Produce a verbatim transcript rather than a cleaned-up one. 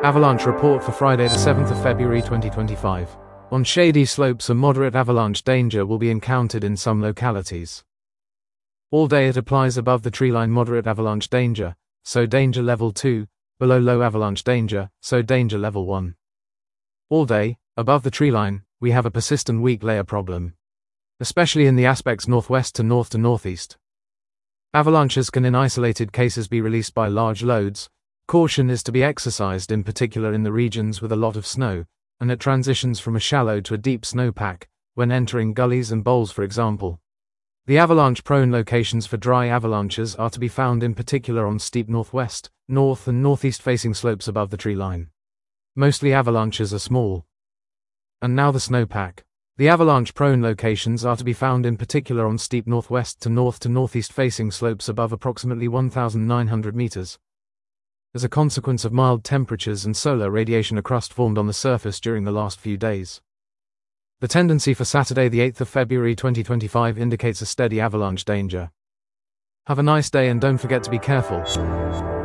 Avalanche report for Friday the seventh of February twenty twenty-five. On shady slopes a moderate avalanche danger will be encountered in some localities. All day it applies above the treeline moderate avalanche danger, so danger level two, below low avalanche danger, so danger level one. All day, above the treeline, we have a persistent weak layer problem, especially in the aspects northwest to north to northeast. Avalanches can in isolated cases be released by large loads. Caution is to be exercised in particular in the regions with a lot of snow, and it transitions from a shallow to a deep snowpack, when entering gullies and bowls for example. The avalanche-prone locations for dry avalanches are to be found in particular on steep northwest, north and northeast-facing slopes above the tree line. Mostly avalanches are small. And now the snowpack. The avalanche-prone locations are to be found in particular on steep northwest to north to northeast-facing slopes above approximately one thousand nine hundred meters. As a consequence of mild temperatures and solar radiation, a crust formed on the surface during the last few days. The tendency for Saturday the eighth of February twenty twenty-five indicates a steady avalanche danger. Have a nice day and don't forget to be careful.